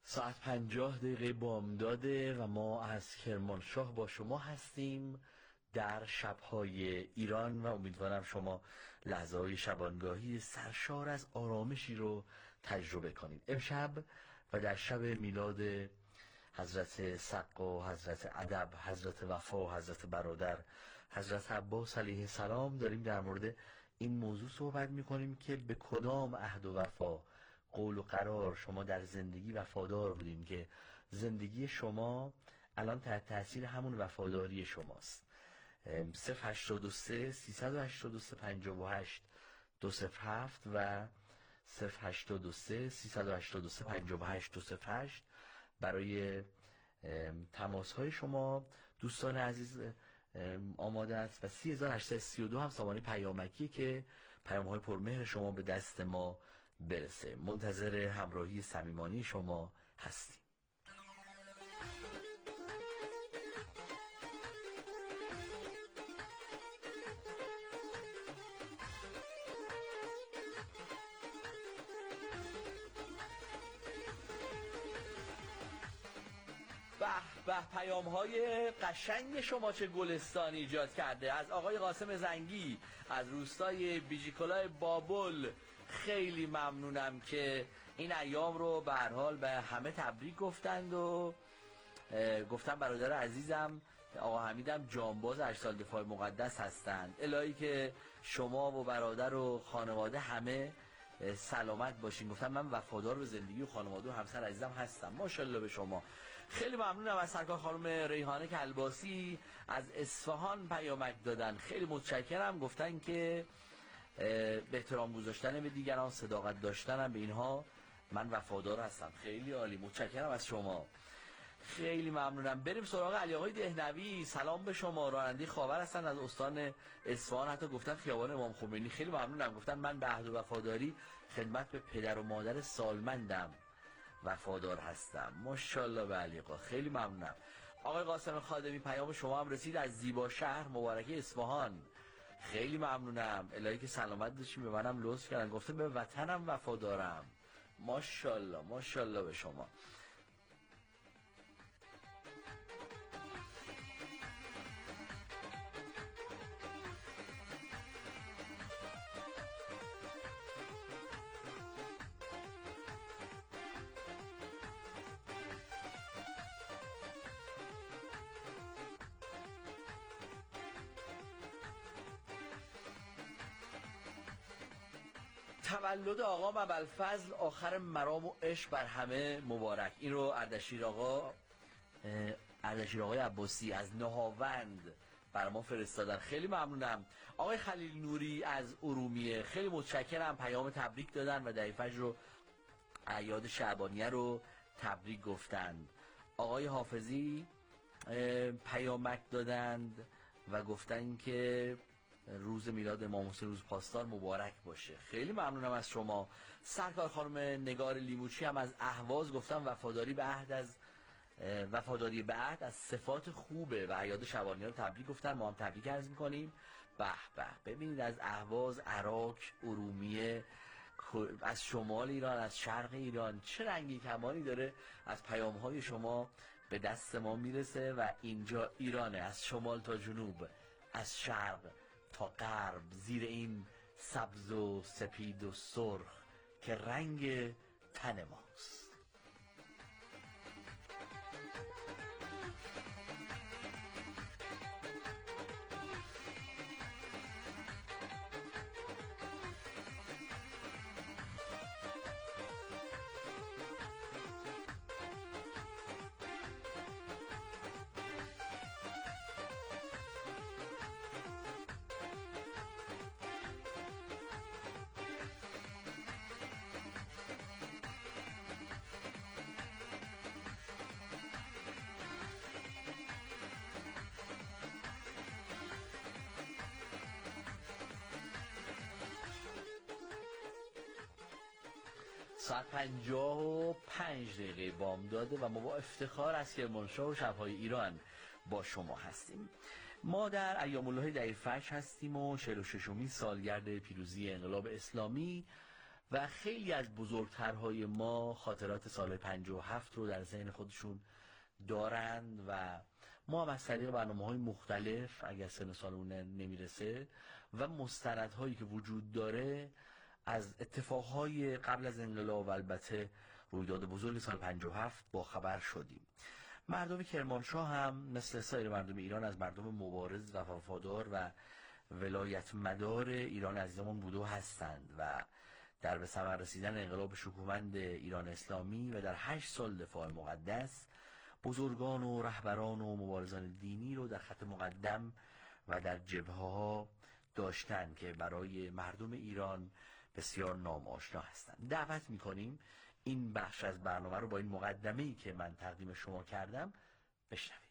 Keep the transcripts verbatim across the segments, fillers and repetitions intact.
ساعت پنجاه دقیقه بامداده و ما از کرمانشاه با شما هستیم در شبهای ایران و امیدوارم شما لحظه های شبانگاهی سرشار از آرامشی رو تجربه کنید. امشب و در شب میلاد حضرت سقا، حضرت ادب، حضرت وفا، حضرت برادر، حضرت عباس علیه السلام داریم در مورد این موضوع صحبت میکنیم که به کدام عهد و وفا، قول و قرار شما در زندگی وفادار بودین که زندگی شما الان تحت تاثیر همون وفاداری شماست. صفر هشتاد و سه سیصد و هشتاد و سه پنجاه و هشت دو صفر هفت و صفر هشتاد و سه سیصد و هشتاد و سه پنجاه و هشت دو صفر هشت برای تماس های شما دوستان عزیز آماده است و سی هزار و هشتصد و سی و دو هم سامانه پیامکی که پیام های پرمهر شما به دست ما برسه. منتظر همراهی صمیمانه شما هستیم. به به پیام های قشنگ شما چه گلستانی ایجاد کرده. از آقای قاسم زنگی از روستای بیجیکلای بابل خیلی ممنونم که این ایام رو به هر حال به همه تبریک گفتند و گفتم برادر عزیزم آقا حمیدم جانباز هشت سال دفاع مقدس هستند. الهی که شما و برادر و خانواده همه سلامت باشین. گفتم من وفادار به زندگی و خانواده و همسر عزیزم هستم. ماشاءالله به شما. خیلی ممنونم از سرکار خانم ریحانه کلباسی از اصفهان پیامک دادن. خیلی متشکرم. گفتن که به احترام گذاشتن به دیگران، صداقت داشتنم به اینها من وفادار هستم. خیلی عالی. متشکرم از شما. خیلی ممنونم. بریم سراغ علی آقای دهنوی. سلام به شما. راننده خاور هستن از استان اصفهان. حتی گفتن خیابان امام خمینی. خیلی ممنونم. گفتن من به عهد و وفاداری خدمت به پدر و مادر سالمندم وفادار هستم. ماشاءالله به علی آقا. خیلی ممنونم. آقای قاسم خادمی پیام شما هم رسید از زیبا شهر مبارکه اصفهان. خیلی ممنونم. الهی که سلامت داشتیم به منم لطف کردن. گفته به وطنم وفادارم. ماشاءالله ماشاءالله به شما. تولد آقا ابوالفضل آخر مرام و عشق بر همه مبارک. این رو اردشیر آقا اردشیر آقای عباسی از نهاوند بر ما فرستادن. خیلی ممنونم. آقای خلیل نوری از ارومیه خیلی متشکرم. پیام تبریک دادن و دعی فجر رو اعیاد شعبانیه رو تبریک گفتند. آقای حافظی پیامک دادند و گفتن که روز میلاد امام حسین روز پاسدار مبارک باشه. خیلی ممنونم از شما. سرکار خانم نگار لیموچی هم از اهواز گفتم وفاداری به عهد از وفاداری به عهد از صفات خوبه و اعیاد شعبانیه رو تبریک گفتن. ما هم تبریک عرض می‌کنیم. به به. ببینید از اهواز، عراق، ارومیه، از شمال ایران، از شرق ایران چه رنگی کمانی داره از پیام‌های شما به دست ما میرسه و اینجا ایرانه، از شمال تا جنوب، از شرق تا غرب، زیر این سبز و سپید و سرخ که رنگ تن ماست. ساعت پنجاه و پنج دقیقه بامداده و ما با افتخار از کرمانشاه و شبهای ایران با شما هستیم. ما در ایام الله دعی فجر هستیم و چهل و ششمین سالگرد پیروزی انقلاب اسلامی و خیلی از بزرگترهای ما خاطرات سال پنجاه و هفت رو در ذهن خودشون دارند و ما هم از طریق برنامه‌های مختلف اگر سن سالمون نمیرسه و مستندهایی که وجود داره از اتفاقهای قبل از انقلاب و البته رویداد بزرگ سال پنجاه و هفت با خبر شدیم. مردم کرمانشاه هم مثل سایر مردم ایران از مردم مبارز و وفادار و ولایت مدار ایران عزیزمون بوده و هستند و در به ثمر رسیدن انقلاب شکوهمند ایران اسلامی و در هشت سال دفاع مقدس بزرگان و رهبران و مبارزان دینی رو در خط مقدم و در جبهه‌ها داشتن که برای مردم ایران بسیار نام آشنا هستند. دعوت می‌کنیم این بخش از برنامه رو با این مقدمه‌ای که من تقدیم شما کردم بشنوید.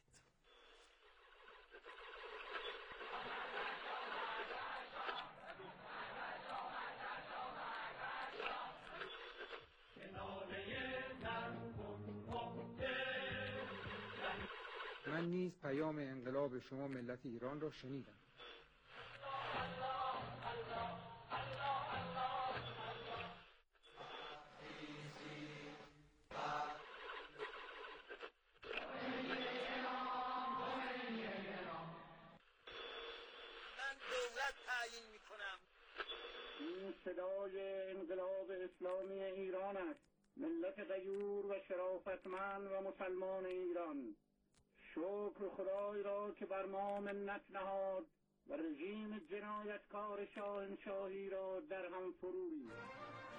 من نیز پیام انقلاب شما ملت ایران را شنیدم. من دولت تعیین میکنم. این صدای انقلاب اسلامی ایران است. ملت غیور و شرافتمند و مسلمان ایران، شکر خدای را که بر ما منت نهاد و رژیم جنایتکار شاهنشاهی را در هم فرو ریخت.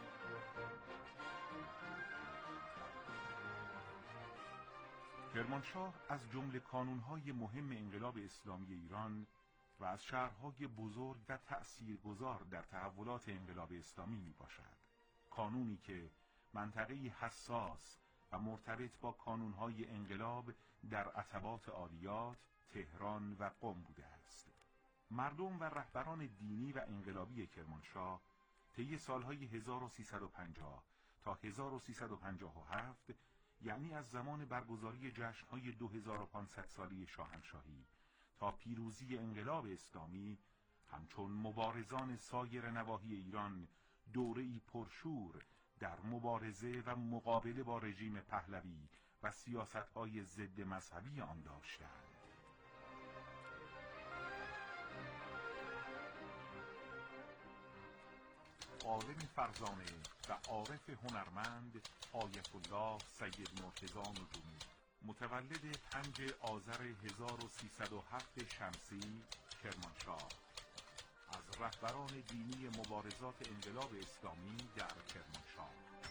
کرمانشاه از جمله کانونهای مهم انقلاب اسلامی ایران و از شهرهای بزرگ و تأثیرگذار در تحولات انقلاب اسلامی می باشد. کانونی که منطقه حساس و مرتبط با کانونهای انقلاب در عتبات عالیات، تهران و قم بوده است. مردم و رهبران دینی و انقلابی کرمانشاه طی سالهای هزار و سیصد و پنجاه تا هزار و سیصد و پنجاه و هفت، یعنی از زمان برگزاری جشنهای دو هزار و پانصد سالی شاهنشاهی تا پیروزی انقلاب اسلامی، همچون مبارزان سایر نواحی ایران دوره‌ای پرشور در مبارزه و مقابله با رژیم پهلوی و سیاست‌های ضد مذهبی آن داشتند. عالم فرزانه و عارف هنرمند آیت الله سید مرتضی نجومی، متولد پنج آذر هزار و سیصد و هفت شمسی، کرمانشاه، از رهبران دینی مبارزات انقلاب اسلامی در کرمانشاه.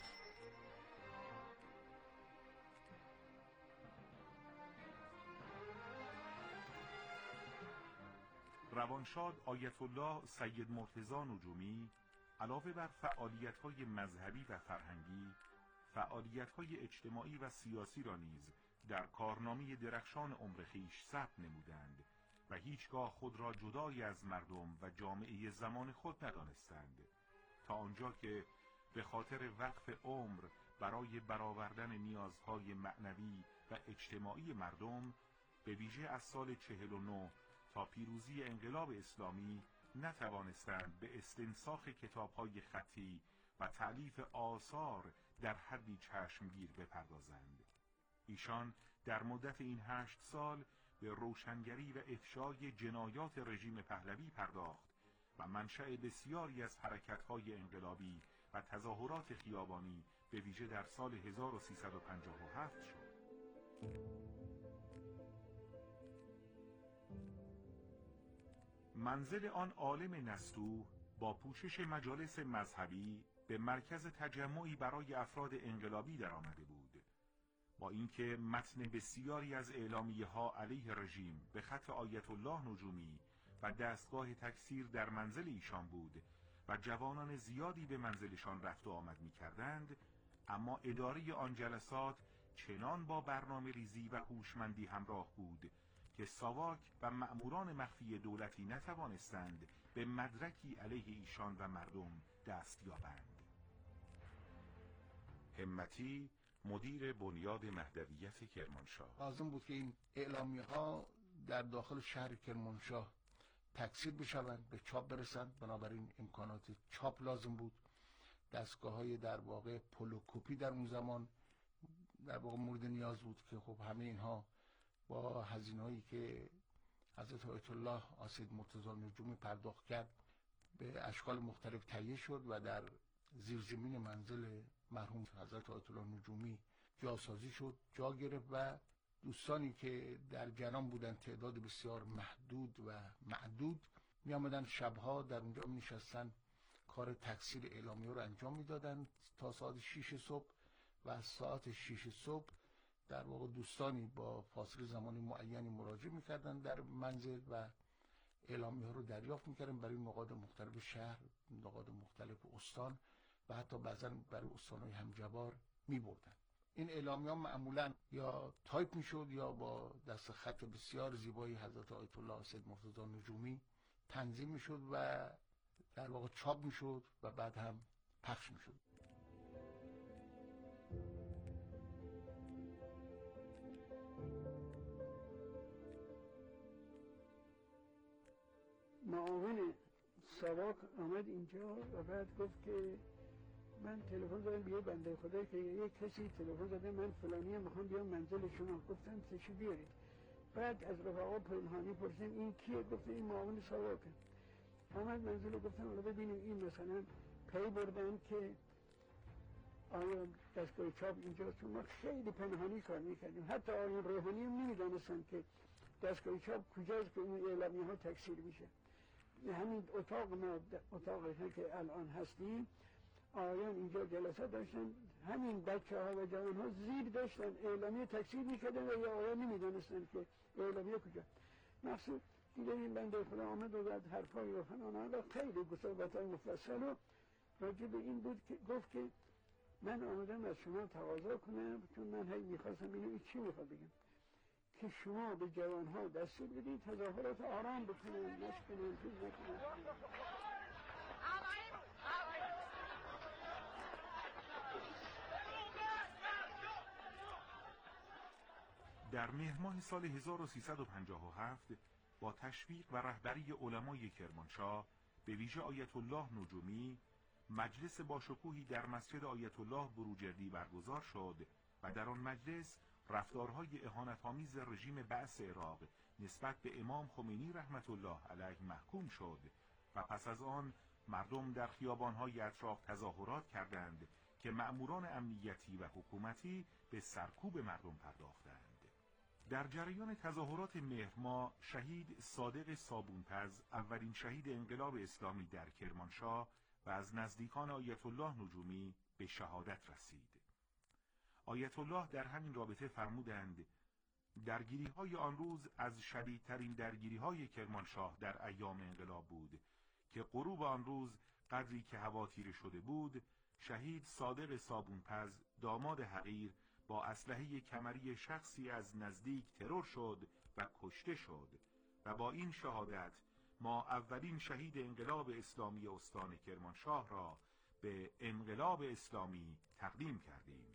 روانشاد آیت الله سید مرتضی نجومی علاوه بر فعالیت‌های مذهبی و فرهنگی، فعالیت‌های اجتماعی و سیاسی را نیز در کارنامه درخشان عمر خویش ثبت نمودند و هیچگاه خود را جدای از مردم و جامعه زمان خود ندانستند، تا آنجا که به خاطر وقف عمر برای برآوردن نیازهای معنوی و اجتماعی مردم، به ویژه از سال چهل و نه تا پیروزی انقلاب اسلامی نتوانستند به استنساخ کتاب‌های خطی و تألیف آثار در حدی چشمگیر بپردازند. ایشان در مدت این هشت سال به روشنگری و افشای جنایات رژیم پهلوی پرداخت و منشأ بسیاری از حرکت‌های انقلابی و تظاهرات خیابانی به ویژه در سال هزار و سیصد و پنجاه و هفت شد. منزل آن عالم نستوه با پوشش مجالس مذهبی به مرکز تجمعی برای افراد انقلابی در آمده بود. با اینکه متن بسیاری از اعلامیه ها علیه رژیم به خط آیت الله نجومی و دستگاه تکثیر در منزل ایشان بود و جوانان زیادی به منزلشان رفت و آمد می کردند، اما اداره آن جلسات چنان با برنامه ریزی و هوشمندی همراه بود که ساواک و مأموران مخفی دولتی نتوانستند به مدرکی علیه ایشان و مردم دست یابند. همتی، مدیر بنیاد مهدویت کرمانشاه: لازم بود که این اعلامیه ها در داخل شهر کرمانشاه تکثیر بشوند، به چاپ برسند، بنابراین امکانات چاپ لازم بود دستگاه‌های در واقع پولوکوپی در اون زمان در واقع مورد نیاز بود که خب همه اینها با هزینه‌هایی که حضرت آیت الله سید مرتضی نجومی پرداخت کرد به اشکال مختلف تهیه شد و در زیرزمین منزل مرحوم حضرت آیت الله نجومی جاسازی شد، جا گرفت و دوستانی که در جنان بودن، تعداد بسیار محدود و معدود، می آمدن شبها در اونجا می نشستن کار تکثیر اعلامیه رو انجام میدادن تا ساعت شیش صبح و از ساعت شیش صبح در واقع دوستانی با فاصله زمانی معینی مراجعه میکردن در منزل و اعلامیه ها رو دریافت میکردن برای نقاط مختلف شهر، نقاط مختلف استان و حتی بعضا برای استانهای همجوار میبردن. این اعلامیه ها معمولا یا تایپ میشد یا با دست خط بسیار زیبایی حضرت آیت الله سید مرتضی نجومی تنظیم میشد و در واقع چاپ میشد و بعد هم پخش میشد. معاون ساواک آمد اینجا و بعد گفت که من تلفن دارم بیه بنده خدا که یک کسی تلفن زده من فلانی میخوام بیام منزل شما. گفتم چی بیارید؟ بعد از رفقا پنهانی پرسیدم این کیه؟ گفت این معاون ساواکه. آمد منزل رو گفتم حالا ببینیم این مثلا پی بردن که آیا دستگاه چاپ اینجاست، چون ما خیلی پنهانی کار میکردیم، حتی آقایان روحانی هم نمیدانستن که دستگاه چاپ کجاست که اون اعلامیه ها تکثیر میشه. همین اتاق ما، اتاقی که الان هستیم، آقایان اینجا جلسه داشتن، همین بچه ها و جوان ها زیر داشتن اعلامیه تکثیر میکردن و یا آقایان نمیدانستن که اعلامیه کجا. مقصود دیگه این بنده خدا آمد و بعد حرفای و فنان ها خیلی صحبت‌های مفصل و راجع به این بود که گفت که من آمدم از شما تقاضا کنم، چون من هی میخواستم اینو این چی میخواد بگم، که شما به جوان ها دستور بدید تظاهرات آرام بکنن، نشکنن، چیز نکنن. در مهر ماه سال هزار و سیصد و پنجاه و هفت با تشویق و رهبری علمای کرمانشاه به ویژه آیت الله نجومی، مجلس باشکوهی در مسجد آیت الله بروجردی برگزار شد و در آن مجلس رفتارهای اهانت‌آمیز رژیم بعث عراق نسبت به امام خمینی رحمت الله علیه محکوم شد و پس از آن مردم در خیابان‌های اطراف تظاهرات کردند که مأموران امنیتی و حکومتی به سرکوب مردم پرداختند. در جریان تظاهرات مهر ماه شهید صادق صابونپز، اولین شهید انقلاب اسلامی در کرمانشاه و از نزدیکان آیت الله نجومی، به شهادت رسید. آیت الله در همین رابطه فرمودند درگیری‌های آن روز از شدیدترین درگیری‌های کرمانشاه در ایام انقلاب بود که غروب آن روز قدری که هوا تیره شده بود، شهید صادق صابونپز داماد حقیر با اسلحه کمری شخصی از نزدیک ترور شد و کشته شد و با این شهادت ما اولین شهید انقلاب اسلامی استان کرمانشاه را به انقلاب اسلامی تقدیم کردیم.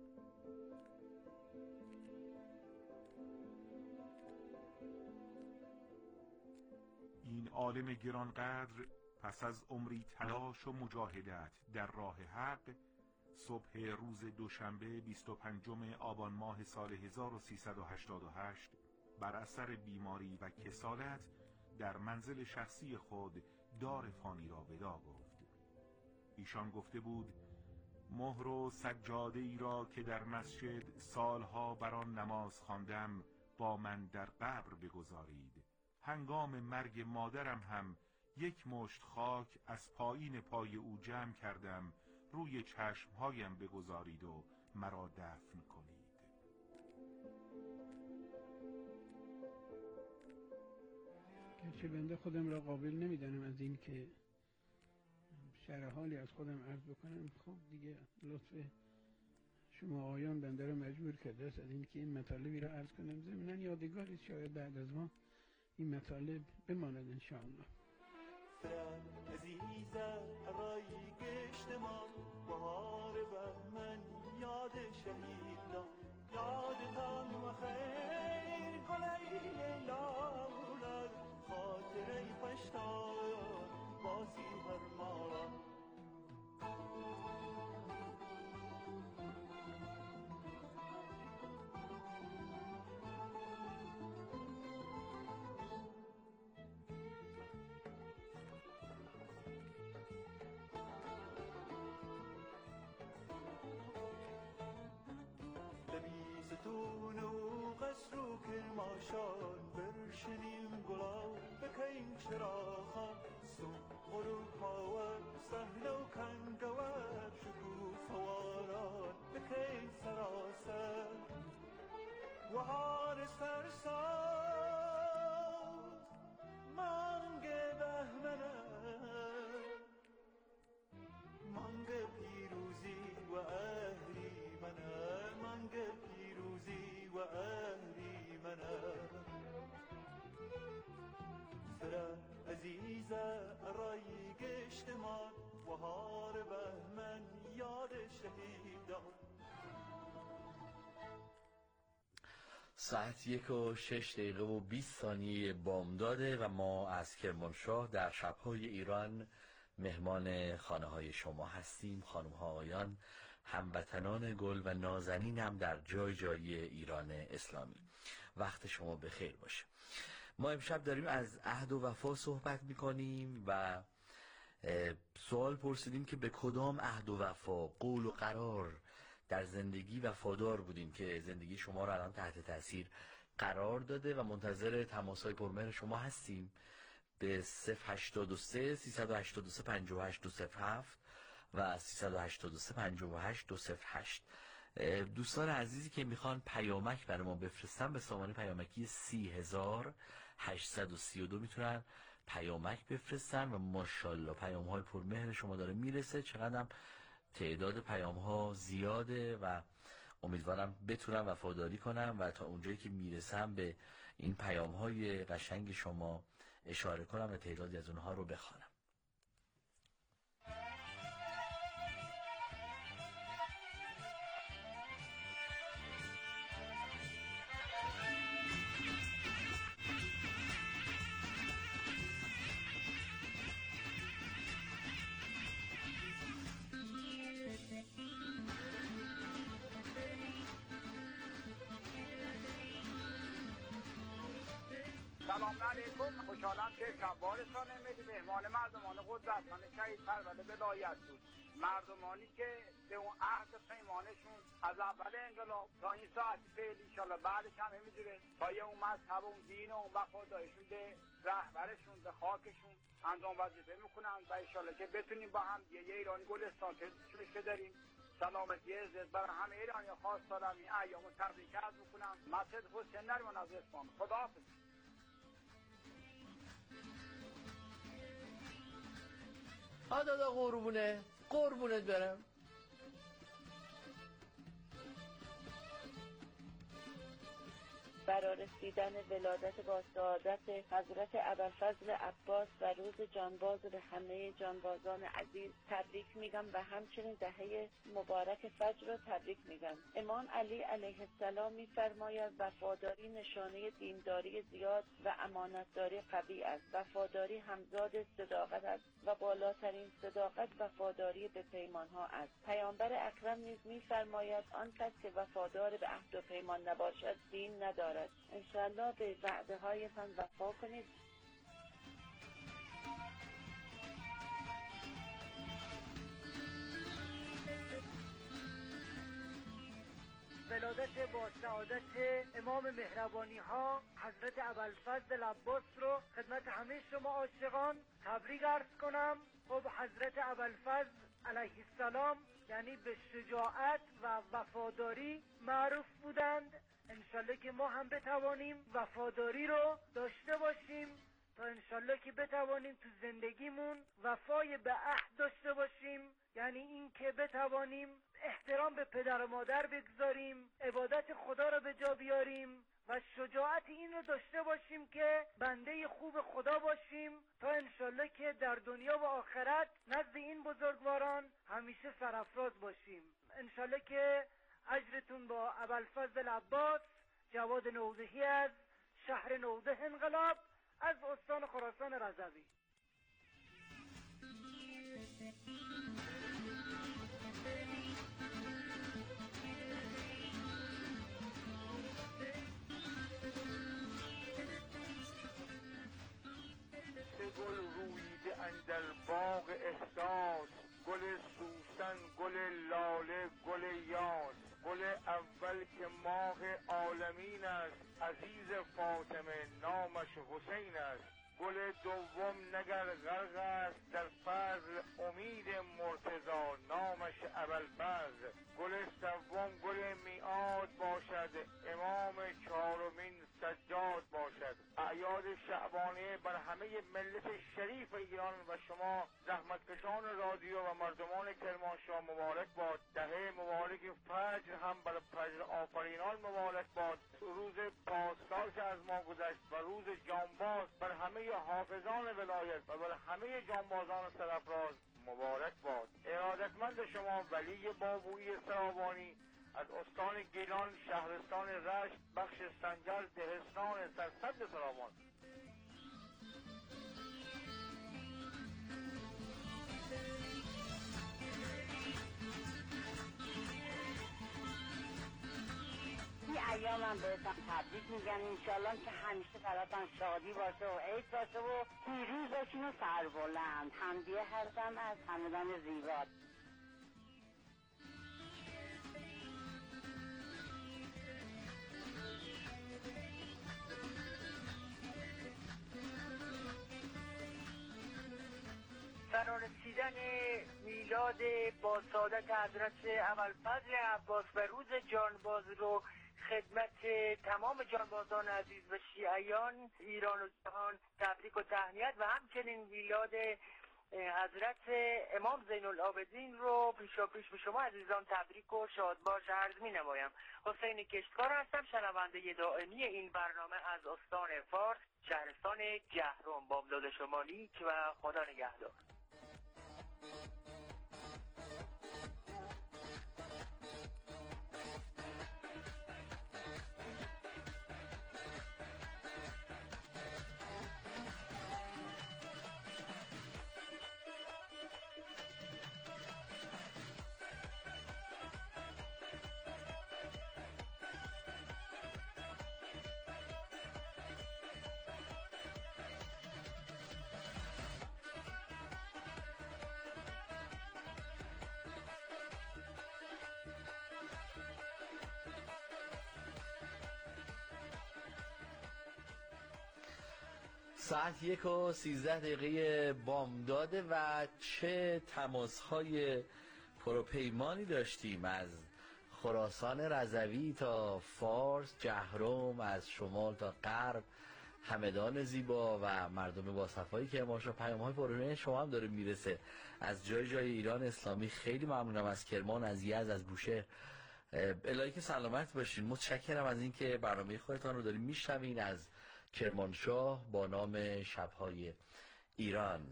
این عالم گرانقدر پس از عمری تلاش و مجاهدت در راه حق، صبح روز دوشنبه بیست و پنجم آبان ماه سال هزار و سیصد و هشتاد و هشت بر اثر بیماری و کسالت در منزل شخصی خود دار فانی را وداع گفت. ایشان گفته بود مهر و سجاده ای را که در مسجد سالها بر آن نماز خواندم با من در قبر بگذارید. هنگام مرگ مادرم هم یک مشت خاک از پایین پای او جمع کردم، روی چشمهایم بگذارید و مرا دفن کنید. گرچه بنده خودم را قابل نمیدانم از این که شرح حالی از خودم عرض بکنم، خب دیگه لطف شما آیان بنده را مجبور کرده است از این که این مطالبی را عرض کنم. ضمناً یادگاری شاید بعد از ما این مطالب بماند انشاءالله. عزیزم رایی گشت ما بهار بهمن یاد شهیدان یادتان و خیر کنی لیلا خاطره خوشتان باسی هر ما فتون و قصر و کرماشان برشنیم گلاب بکەین چراغان سوغڕ و کاوە سەهنە و کەنگەوە شکوفەواران بکەین سەراسەر وهار سەرساو مانگێ بەهمەنە مانگە پیروزی و ئەهریمەنە مانگە پیروزی و ئەهریمەنە فرە عەزیزە ڕایی گەشتمان وهار بەهمەن یاد شەهیدان. ساعت یک و شش دقیقه و بیست ثانیه بامداده و ما از کرمانشاه در شب‌های ایران مهمان خانه های شما هستیم. خانم ها آقایان، هموطنان گل و نازنین هم در جای جای ایران اسلامی، وقت شما بخیر باشه. ما امشب داریم از عهد و وفا صحبت میکنیم و سوال پرسیدیم که به کدام عهد و وفا، قول و قرار در زندگی وفادار بودیم که زندگی شما رو الان تحت تاثیر قرار داده و منتظر تماس‌های پرمهر شما هستیم به صفر هشتاد و سه سیصد و هشتاد و سه پنجاه و هشت دو صفر هفت و سیصد و هشتاد و سه پنجاه و هشت دو صفر هشت. دوستان عزیزی که میخوان پیامک برای ما بفرستن به سامانه پیامکی سی هزار هشتصد و سی و دو میتونن پیامک بفرستن و ماشاءالله پیام های پرمهر شما داره میرسه. چقدرم تعداد پیام ها زیاده و امیدوارم بتونم وفاداری کنم و تا اونجایی که میرسم به این پیام های قشنگ شما اشاره کنم و تعدادی از اونها رو بخوانم. سلام علیکم، خوشحالم که شبوارتان امیدی مهمان مردمان قدرتمند شهید پرورده ولایت بود. مردمانی که به اون عهد پیمانشون از اول انقلاب تا این ساعت فعل انشالله بعدش هم همینجوره تا یه اون مذهب و اون دین و اون وفاداریشون به رهبرشون به خاکشون انجام وظیفه میکنن و انشالله که بتونیم با هم یه ایرانی گلستان که داریم سلامتی عزت برای همه ایرانی خاص دارم این ایام رو تبریک عرض میکنم. مسجد حسین نریمان از اصفهان. خداحافظ. ها دادا قربونه قربونت برم. برای رسیدن ولادت با سعادت حضرت ابوالفضل عباس و روز جانباز به همه جانبازان عزیز تبریک میگم و همچنین دهه مبارک فجر رو تبریک میگم. امام علی علیه السلام میفرماید وفاداری نشانه دینداری زیاد و امانتداری قوی است. وفاداری همزاد صداقت است و بالاترین صداقت وفاداری به پیمان ها است. پیامبر اکرم نیز میفرماید آن کس که وفادار به عهد و پیمان نباشد دین ندارد. انشاءالله به وعده هایتان وفا کنید. ولادت با سعادت امام مهربانی ها حضرت ابوالفضل عباس رو خدمت همه شما عاشقان تبریک عرض کنم. خب حضرت ابوالفضل علیه السلام یعنی به شجاعت و وفاداری معروف بودند. انشالله که ما هم بتوانیم وفاداری رو داشته باشیم تا انشالله که بتوانیم تو زندگیمون وفای به عهد داشته باشیم، یعنی این که بتوانیم احترام به پدر و مادر بگذاریم، عبادت خدا رو به جا بیاریم و شجاعت این رو داشته باشیم که بنده خوب خدا باشیم تا انشالله که در دنیا و آخرت نزد این بزرگواران همیشه سرافراز باشیم. انشالله که اجرتون با ابوالفضل عباس جواد نودهی از شهر نوده انقلاب از استان خراسان رضوی. گل رویده اندر باغ احساس، گل سوسن، گل لاله، گل یاس، گل اول که ما ماه عالمین است، عزیز فاطمه نامش حسین است. گل دوم نگر غرق است در فضل، امید مرتضی نامش ابوالفضل. گل سوم گل میعاد باشد، امام چهارمین سجاد باشد. اعیاد شعبانیه بر همه ملت شریف ایران و شما زحمتکشان رادیو و مردمان کرمانشاه مبارک باد. دهه مبارک فجر هم بر فجر آفرینان مبارک باد. روز پاسدار که از ما گذشت و روز جانباز بر همه حافظان ولایت و بر همه جانبازان سرافراز مبارک باد. ارادتمند شما ولی بابویی سرابانی از استان گیلان، شهرستان رشت، بخش سنجر، دهستان سرسبز سرابان. این ایام هم بهتون تبریک میگن، انشالله که همیشه براتون شادی باشه و عید باشه و پیروز باشین و سربلند. حمدیه هستم از همدان زیبا. فرارسیدن میلاد با سعادت حضرت ابوالفضل عباس و روز جانباز رو خدمت تمام جانبازان عزیز و شیعیان ایران و جهان تبریک و تهنیت و همچنین میلاد حضرت امام زین العابدین رو پیشا پیش به شما عزیزان تبریک و شادباش عرض می نمایم. حسین کشتکار هستم، شنونده دائمی این برنامه از استان فارس، شهرستان جهرم. بامداد شما نیک و خدا نگهدار. ساعت یک و سیزده دقیقه بامداده و چه تماسهای پروپیمانی داشتیم از خراسان رضوی تا فارس، جهرم، از شمال تا غرب، همدان زیبا و مردم با صفایی که ماشا پیام‌های پروپیمانی شما هم داره میرسه از جای جای ایران اسلامی. خیلی ممنونم از کرمان، از یزد، از بوشهر. الهی که سلامت باشین. متشکرم از اینکه برنامه خودتان رو دارین میشنوین از کرمانشاه با نام شب‌های ایران.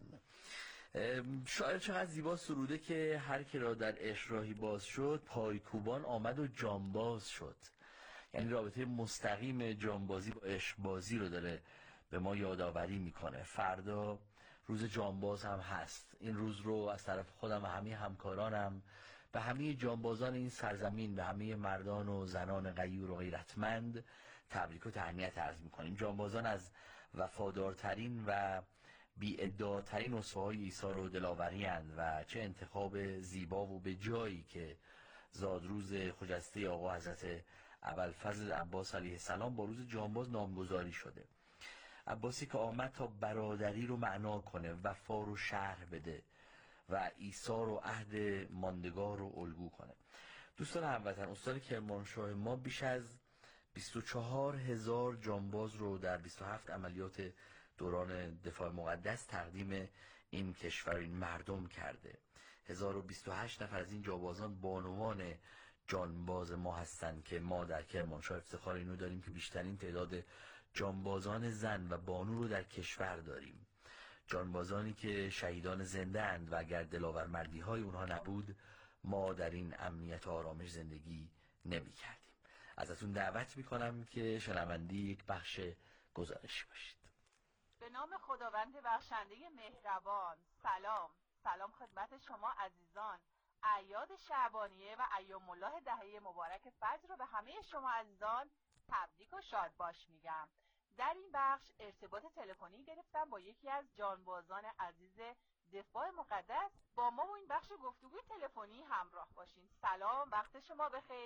شاعر چقدر زیبا سروده که هر که را در عشق راهی باز شد، پایکوبان آمد و جانباز شد. یعنی رابطه مستقیم جانبازی با عشق بازی رو داره به ما یادآوری میکنه. فردا روز جانباز هم هست. این روز رو از طرف خودم و همه همکارانم به همه جانبازان این سرزمین، به همه مردان و زنان غیور و غیرتمند تبریک و تهنیت عرض میکنیم. جانبازان از وفادارترین و بی‌ادعاترین اسوه‌های ایثار و دلاوری اند و چه انتخاب زیبا و به جایی که زادروز خجسته آقا حضرت ابوالفضل عباس علیه السلام با روز جانباز نامگذاری شده. عباسی که آمد تا برادری رو معنا کنه، وفا رو شرح بده و ایثار و عهد ماندگار رو الگو کنه. دوستان هموطن، استان کرمانشاه ما بیش از بیست و چهار هزار جانباز رو در بیست و هفت عملیات دوران دفاع مقدس تقدیم این کشور این مردم کرده. هزار و بیست و هشت نفر از این جانبازان بانوان جانباز ما هستند که ما در کرمانشاه افتخار اینو داریم که بیشترین تعداد جانبازان زن و بانو رو در کشور داریم. جانبازانی که شهیدان زنده اند و اگر دلاورمردی های اونها نبود ما در این امنیت و آرامش زندگی نمی کردیم. ازتون دعوت میکنم که شنونده یک بخش گزارشی باشید. به نام خداوند بخشنده مهربان. سلام سلام خدمت شما عزیزان. اعیاد شعبانیه و ایام الله دهه مبارک فجر رو به همه شما عزیزان تبریک و شادباش میگم. در این بخش ارتباط تلفنی گرفتم با یکی از جانبازان عزیز دفاع مقدس. با ما و این بخش گفتگوی تلفنی همراه باشین. سلام، وقت شما بخیر.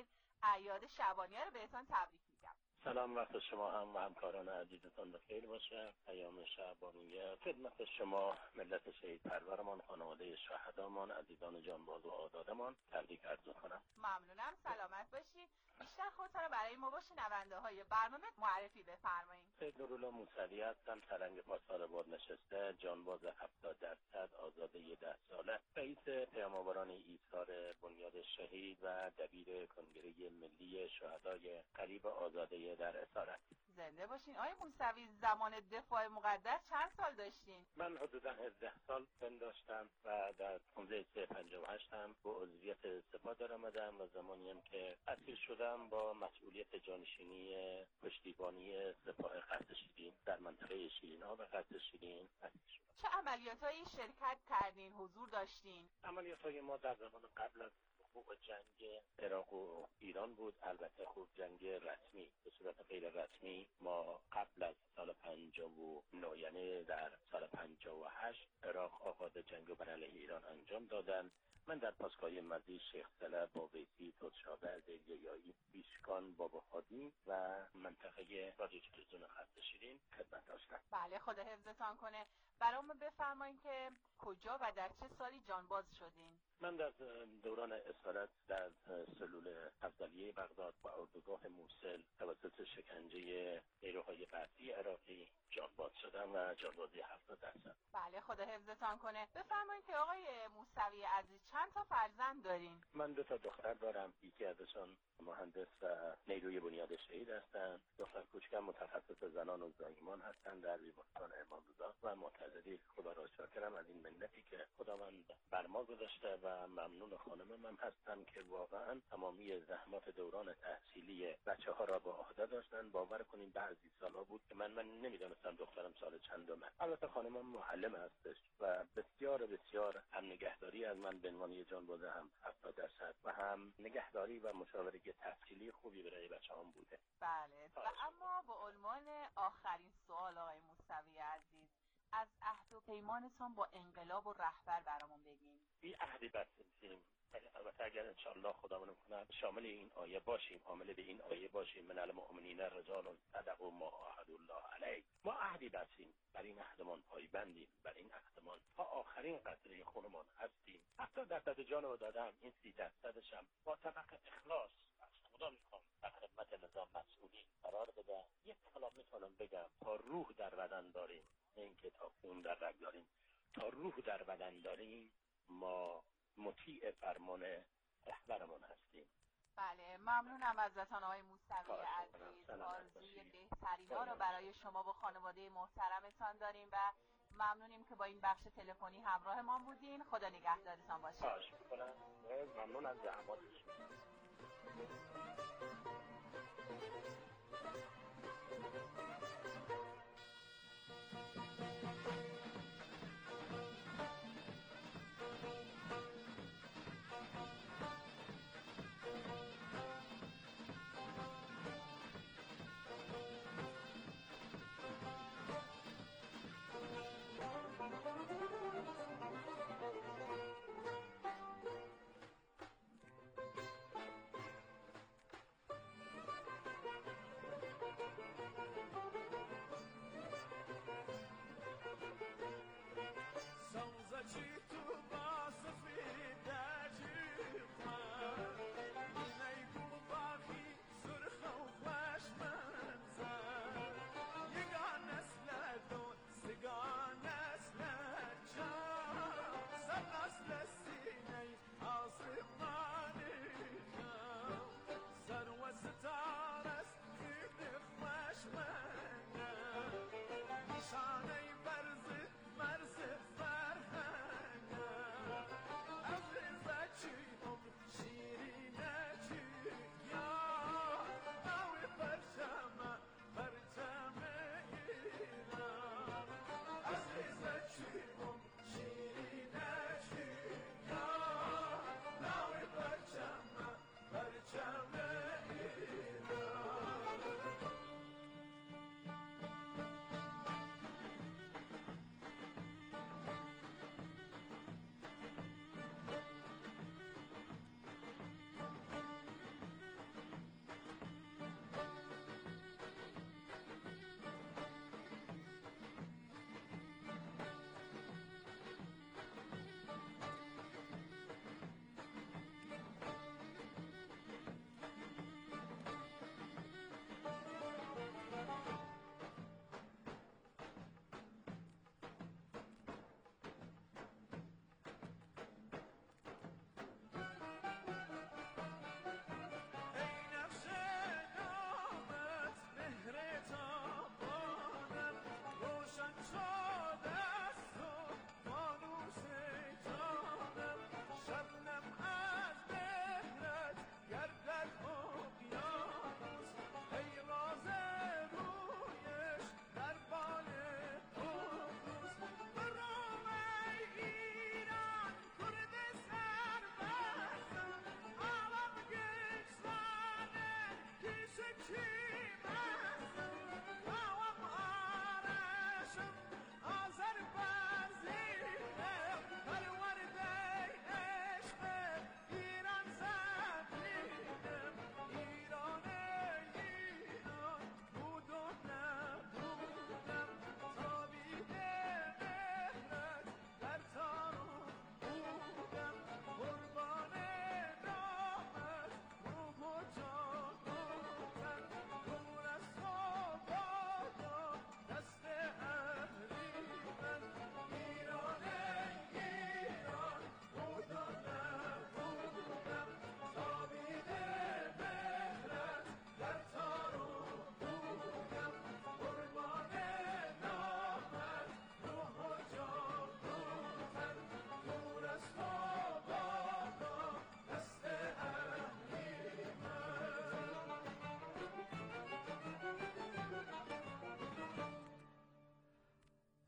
اعیاد شعبانیه رو بهتون تبریک میگم. سلام، وقت شما هم و همکاران عزیزتان بخیر باشه. ایام شعبانیه خدمت شما ملت شهید پرورمان، خانواده شهدامان، عزیزان جانباز و آزادمان تبریک عرض کنم. ممنونم، سلامت باشید. بیشتر خودتون رو برای ما با شنونده های برنامه معرفی بفرمایید. سید نورالله موسوی هستم، سرنگ پاسدار بازنشسته، جانباز هفتاد درصد، آزاده ده ساله، رئیس پیام‌آوران ایثار بنیاد شهید و دبیر کنگره ملی شهدای قریب آزاده در اسارت. زنده باشین. آقای موسوی، زمان دفاع مقدس چند سال داشتین؟ من حدودا هفده سال سن داشتم و در پانزده سه پنجاه و هشت هم با عضویت سپاه در آمدم و زمانی هم که اسیر شدم با مسئولیت جانشینی پشتیبانی سپاه قصر شیرین در منطقه شیرین‌ها و قصر شیرین اسیر شدم. چه عملیاتایی شرکت کردین، حضور داشتین؟ عملیات‌های ما در زمان قبل از وقوع جنگ عراق و ایران بود. البته خوب جنگ رسمی به صورت غیر رسمی ما قبل از سال پنجاه و نه، یعنی در سال پنجاه و هشت عراق آغاز جنگ رو بر علیه ایران انجام دادن. من در پاسگاه مزی، شیخ سله، باویسی، ترشابه، زیلیایی، بیشکان، باباخادی و منطقه رادیو تلویزیون قصر شیرین خدمت داشتم. بله، خدا حفظتان کنه. برامون بفرمایید که کجا و در چه سالی جانباز شدین؟ من در دوران اسارت در سلول افضلیه بغداد و اردوگاه موصل توسط شکنجه نیروهای غربی عراقی جانباز شدم و جانبازی هفتاد درصد. بله، خدا حفظتان کنه. بفرمایید که آقای موسوی عزیز چند تا فرزند دارین؟ من دو تا دختر دارم، یکی ازشون مهندس و نیروی بنیاد شهید هستن. دختر کوچکم متخصص زنان و زایمان هستن در بیمارستان امام رضا و معتزدی. خدا را شاکرم از این منتی که خداوند بر ما گذاشته و ممنون خانمم هم هستم که واقعا تمامی زحمات دوران تحصیلی بچه ها را به عهده داشتن. باور کنین بعضی سالها بود که من من نمیدونستم دخترم سال چندمه. البته خانمم معلم هستش و بسیار بسیار هم نگهداری از من به عنوان جانباز هم هفتاد درصد و هم نگهداری و مشاوره تحصیلی خوبی برای بچه‌هام بوده. بله، و اما به عنوان آخرین سوال آقای موسوی عزیز، از عهد و پیمانتون با انقلاب و رهبر برامون بگین. بی عهدی بستیم. البته اگر انشاءالله خداوند کنه شامل این آیه باشیم، حامل به این آیه باشیم، من المؤمنین رجال صدقوا ما عاهدوا الله علیه. ما عهدی بستیم، بر این عهدمان پایبندیم، بر این عهدمان تا آخرین قطره خونمان هستیم. هفتاد درصد جان رو دادم، این سی درصدش هم با طبق اخلاص از خدا میخوام در خدمت نظام مسئولین قرار بده. یک کلام میتونم بگم، تا روح در بدن داریم، نه اینکه تا خون در رگ داریم، تا روح در بدن داریم ما مطیع فرمان رهبرمان هستیم. بله، ممنونم ازتون آقای موسوی عزیز. آرزوی بهترینا رو برای شما و خانواده محترمتان داریم و ممنونیم که با این بخش تلفنی همراه ما بودین. خدا نگهدارتان باشه. خواهش می‌کنم. ممنون از زحماتتون.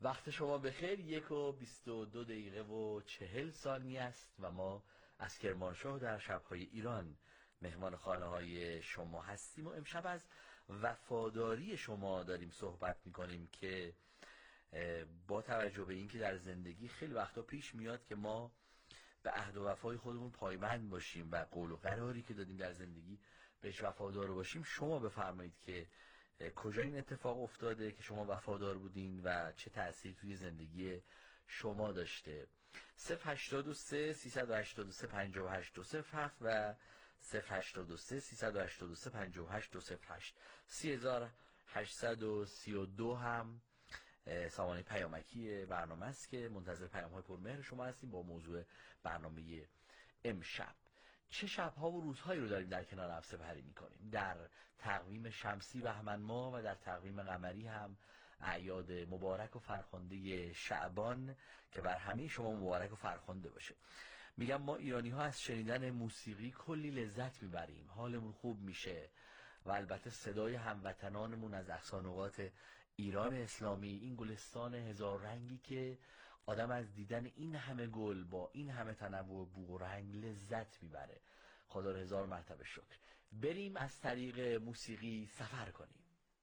وقت شما بخیر. یک و بیست و دو دقیقه و چهل ثانیه است و ما از کرمانشاه در شبهای ایران مهمان خانه های شما هستیم و امشب از وفاداری شما داریم صحبت میکنیم که با توجه به اینکه در زندگی خیلی وقتا پیش میاد که ما به عهد و وفای خودمون پایبند باشیم و قول و قراری که دادیم در زندگی بهش وفادار باشیم. شما بفرمایید که کجا این اتفاق افتاده که شما وفادار بودین و چه تأثیر توی زندگی شما داشته. صفر هشتاد و سه سیصد و هشتاد و سه پنجاه و هشت دو صفر هفت و صفر هشتاد و سه سیصد و هشتاد و سه پنجاه و هشت دو صفر هشت. سی هزار هشتصد و سی و دو هم سامانه پیامکی برنامه است که منتظر پیام های پرمهر شما هستیم با موضوع برنامه امشب. چه شبها و روزهایی رو داریم در کنار هم سپری میکنیم؟ در تقویم شمسی بهمن ماه و در تقویم قمری هم اعیاد مبارک و فرخنده شعبان که بر همه شما مبارک و فرخنده باشه. میگم ما ایرانی ها از شنیدن موسیقی کلی لذت میبریم، حالمون خوب میشه و البته صدای هموطنانمون از اقصانقاط ایران اسلامی، این گلستان هزار رنگی که آدم از دیدن این همه گل با این همه تنوع بو و رنگ لذت میبره. خدا رو هزار مرتبه شکر. بریم از طریق موسیقی سفر کنیم.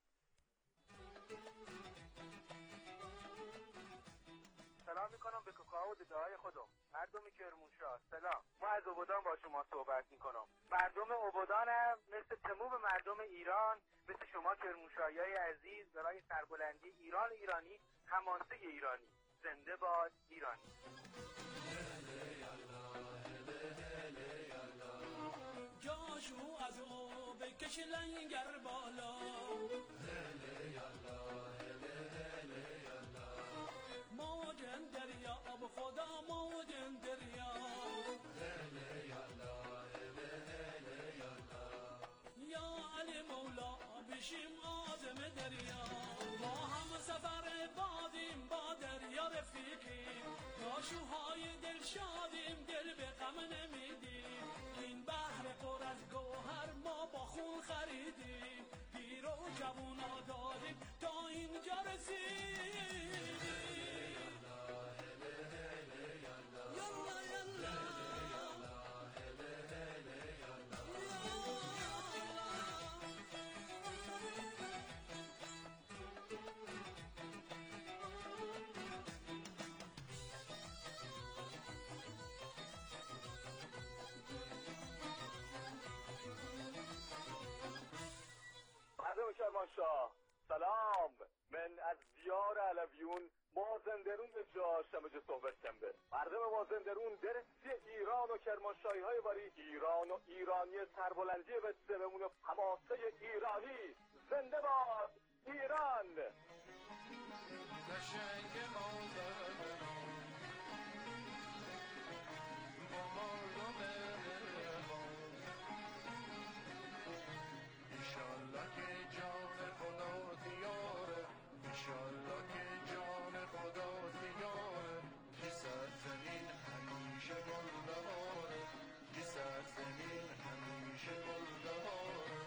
سلام میکنم به کوکائو دعای خودم. مردم کرمانشاه سلام. ما از عبودان با شما صحبت میکنم. مردم عبودان هم مثل تمام مردم ایران، مثل شما کرمانشاهیای عزیز، برای سربلندی ایران ایرانی، همانسه ایرانی. زنده باد ایران. جاشو از او بکش لنگر بالا، موجن دریا اب خدا موجن دریا، یا علی مولا بشیم آدم دریا، ما هم سفر بادیم با دریا رفیقیم، جاشوهای دل شادیم دل به غم نمیدیم، این بحر پر از گوهر ما با خون خریدیم، پیر و جوونا داریم تا اینجا رسیدیم. مردم کرمانشاه سلام. من از دیار علویون مازندرون به جا شمج صحبت کنده. مردم مازندرون درستی ایران و کرمانشاهی های باری ایران و ایرانی سربلندی بسته بمونه، حماسه ایرانی. زنده باد ایران. قشنگ مازندرون با مردم مهربان، ایشالله که جان خدا دیاره، ایشالله که جان خدا دیاره، کی سرزمین همیشه گلداره، کی سرزمین همیشه گلداره.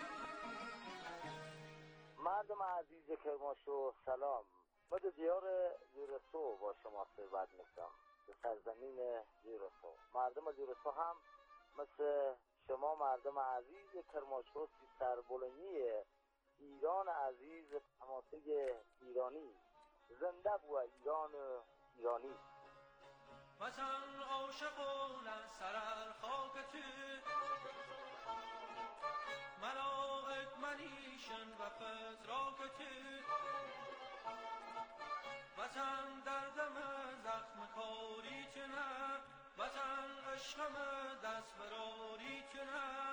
مردم عزیز کرمانشاه سلام. ما در دیار زیرسو با شما صحبت میکنم، به سرزمین زیرسو. مردم زیرسو هم مثل شما مردم عزیز کرمانشاه سربلندی ایران عزیز، حماسه ایرانی. زنده بو ایران ایرانی. وطن عاشقانه سرر خاک تو، ملائک منیشن و فتراک تو، وطن دردم زخم کاری تو نه، وطن عشقم دست براری تو نه.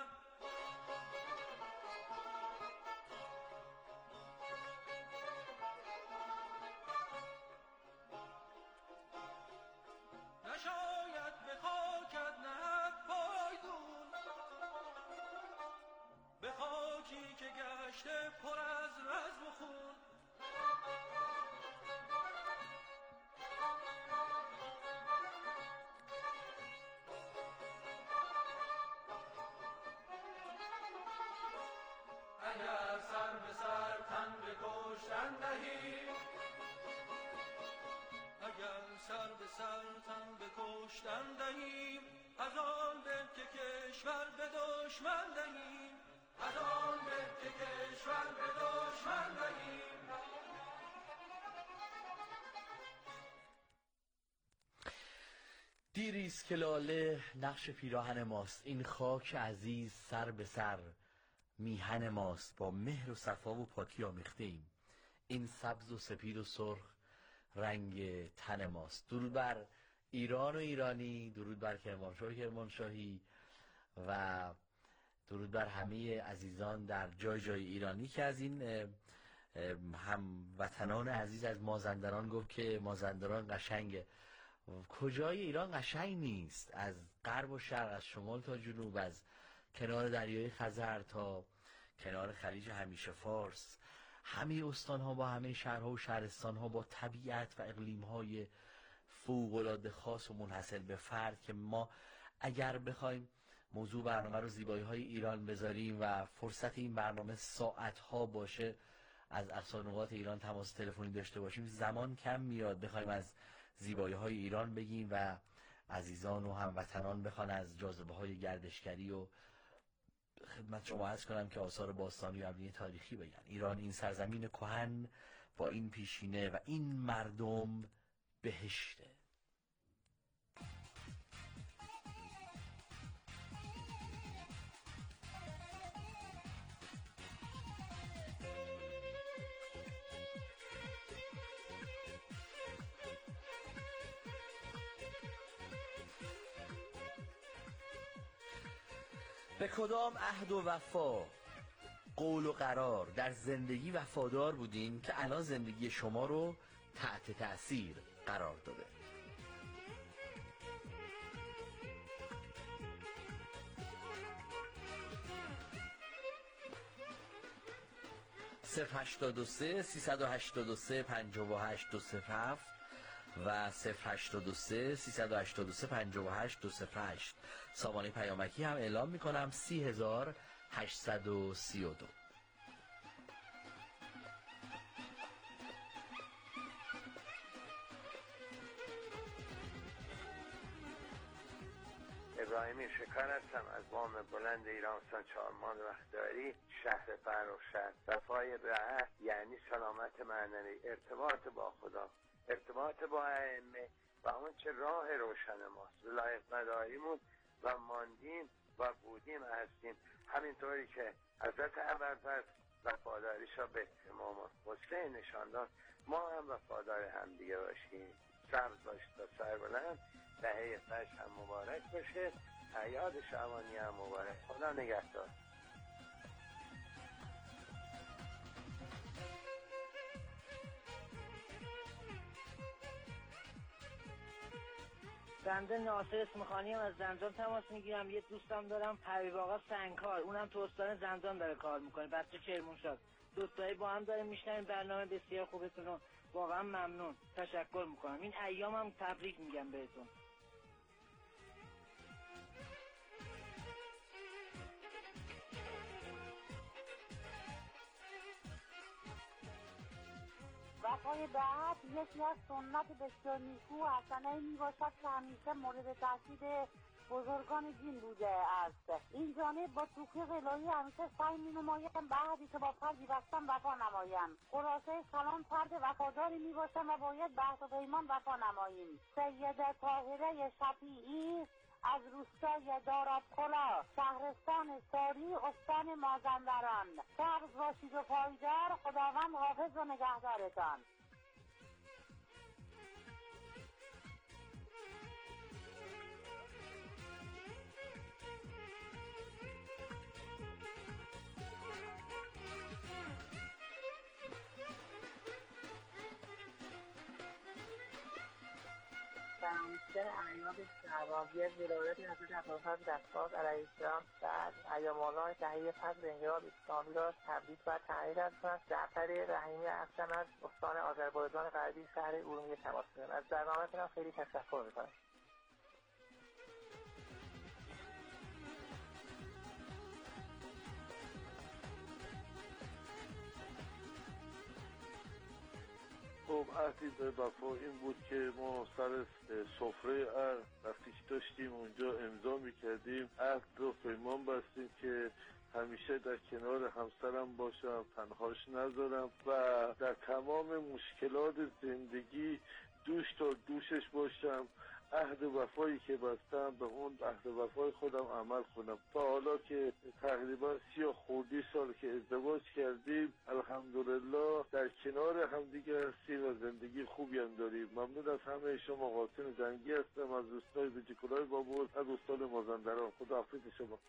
نشاید به خاکت نهد پایدون، به خاکی که گشته پر از رزم و خون. اگر سر به سر تن به کشتن دهی، سر به سر تن به کشتن دهیم، از آن به که کشور به دشمن دهیم، از آن به که کشور به دشمن دهیم. دیریست که لاله نقش پیراهن ماست، این خاک عزیز سر به سر میهن ماست، با مهر و صفا و پاکی آمیخته ایم، این سبز و سپید و سرخ رنگ تن ماست. درود بر ایران و ایرانی، درود بر کرمانشاه و کرمانشاهی و درود بر همه عزیزان در جای جای ایرانی که از این هموطنان عزیز از مازندران گفت که مازندران قشنگه. کجای ایران قشنگ نیست؟ از غرب و شرق، از شمال تا جنوب، از کنار دریای خزر تا کنار خلیج همیشه فارس، همه استان‌ها با همه شهرها و شهرستان‌ها با طبیعت و اقلیم‌های فوق‌العاده خاص و منحصر به فرد که ما اگر بخوایم موضوع برنامه رو زیبایی‌های ایران بذاریم و فرصت این برنامه ساعت‌ها باشه از اقصا نقاط ایران تماس تلفنی داشته باشیم، زمان کم میاد بخوایم از زیبایی‌های ایران بگیم و عزیزان و هموطنان بخوان از جاذبه‌های گردشگری و خدمت شما عرض کنم که آثار باستانی و مبنی تاریخی بگن. ایران این سرزمین کهن با این پیشینه و این مردم بهشته. به کدام عهد و وفا قول و قرار در زندگی وفادار بودین که الان زندگی شما رو تحت تأثیر قرار داده؟ صفر هشتاد و سه سیصد و هشتاد و سه پنجاه و هشت دو صفر هفت و صفر هشتاد و سه سیصد و هشتاد و سه پنجاه و هشت دو صفر هشت. سامانه پیامکی هم اعلام میکنم سی هزار هشتصد و سی و دو. ابراهیمی شکر هستم از بام بلند ایران سان چهارمان وقتداری شهر فرخشهر. وفای به عهد یعنی سلامت معنوی، ارتباط با خدا، ارتباط با ائمه و اون چه راه روشن ماست. ولایت مداریمون و ماندیم و بودیم هستیم، همینطوری که حضرت ابوالفضل وفاداریش را به امام حسین نشان داد، ما هم وفادار هم دیگه باشیم. سبز باشید تا سربلند، دهه فجر هم مبارک باشه، اعیاد شعبانی هم مبارک. خدا نگهدار. بنده ناصر اسمخانی هم از زنجان تماس میگیرم. یه دوستم دارم حبیب آقا سنگکار، اونم تو استان زنجان داره کار میکنه، بچه کرمانشاه. دوستایی با هم داریم میشنیم برنامه بسیار خوبتون رو، واقعا ممنون، تشکر میکنم. این ایام هم تبریک میگم بهتون. وفای به عهد یکی از سنت بسیار نیکو و حسنه می باشد که همیشه مورد تاکید بزرگان دین بوده است. این جانب با توفیق الهی همیشه سعی می نمایم به عهدی که با فردی بستم وفا نمایم. خلاصه کلام فرد وفاداری می باشم و باید به عهد و پیمان وفا نماییم. سید طاهره شفیعی از روستای دارابکلا، شهرستان ساری، استان مازندران. سبز باشید و پایدار، خداوند حافظ و نگهدارتان. فراموشگر اعیاد شعبانی ولایت حضرت ابوالفضل دستباز علیه السلام بعد ایام الله دهه فجر انقلاب اسلامی را تبریک و تهنیت هستند. جعفر رحیمی هستم از استان آذربایجان غربی، شهر ارومیه تماس می‌گیرم. از برنامه‌تون خیلی تشکر می‌کنم. خوب عهدی به وفا این بود که ما سر سفره عهد وقتی داشتیم اونجا امضا میکردیم عهد رو پیمان بستیم که همیشه در کنار همسرم باشم، تنهاش نذارم و در تمام مشکلات زندگی دوش تا دوشش باشم. عهد وفایی که بستم به اون عهد وفای خودم عمل کنم. تا حالا که تقریبا سی و خورده سال که ازدواج کردیم الحمدلله در کنار همدیگه هستیم و زندگی خوبی هم داریم. ممنون از همه شما. قاسم زنگی هستم از روستای بیجیکلای بابل از استان مازندران. خداحافظ شما.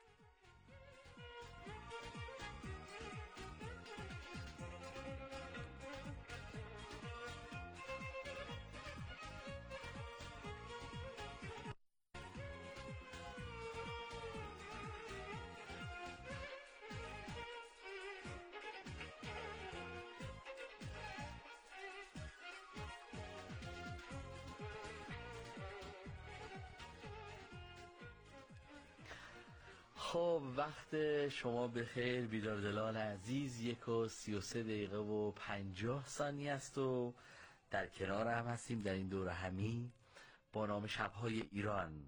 خب وقت شما بخیر بیداردلان عزیز. یک و سی و سه دقیقه و پنجاه ثانیه است و در کنار هم هستیم در این دوره همی با نام شب‌های ایران.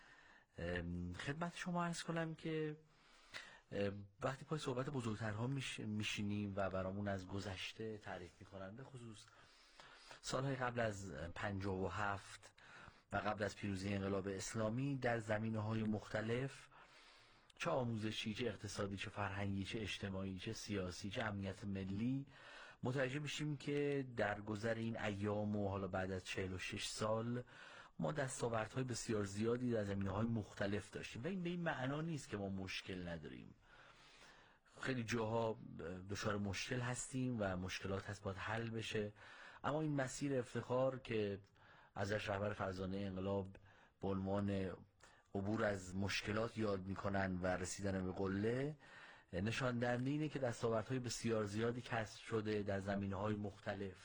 خدمت شما عرض کنم که وقتی پای صحبت بزرگترها میشینیم و برامون از گذشته تعریف میکنن، به خصوص سالهای قبل از پنجاه و هفت و قبل از پیروزی انقلاب اسلامی در زمینه‌های مختلف، چه آموزشی، چه اقتصادی، چه فرهنگی، چه اجتماعی، چه سیاسی، چه امنیت ملی، متوجه میشیم که در گذر این ایام و حالا بعد از چهل و شش سال ما دستاوردهای بسیار زیادی در زمینه‌های مختلف داشتیم و این به این معنا نیست که ما مشکل نداریم. خیلی جاها دچار مشکل هستیم و مشکلات هست باید حل بشه، اما این مسیر افتخار که ازش رهبر فرزانه انقلاب به عنوان عبور از مشکلات یاد میکنن و رسیدن به قله، نشان دهنده اینه که دستاوردهای بسیار زیادی کسب شده در زمینه‌های مختلف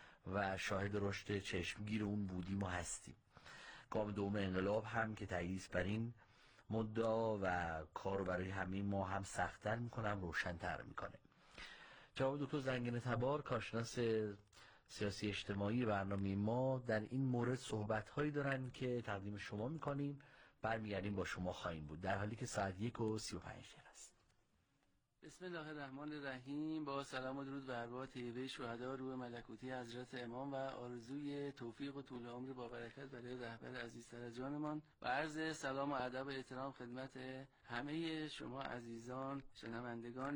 و شاهد رشد چشمگیر اون بودیم و هستیم. گام دوم انقلاب هم که تأیید بر این مدعا و کار برای همه ما هم سخت‌تر میکنه، هم روشن‌تر میکنه. جناب دکتر زنگنه تبار، کارشناس سیاسی اجتماعی برنامه ما، در این مورد صحبت‌هایی دارن که تقدیم شما میکنیم، برمیگردیم با شما خواهیم بود، در حالی که ساعت یک و سی و پنج دقیقه است. بسم الله الرحمن الرحیم. با سلام و درود بر ارواح طیبه شهدا روح ملکوتی حضرت امام و آرزوی توفیق و طول عمر با برکت برای رهبر عزیزتر از جانمان و عرض سلام و ادب و احترام خدمت همه شما عزیزان شنوندگان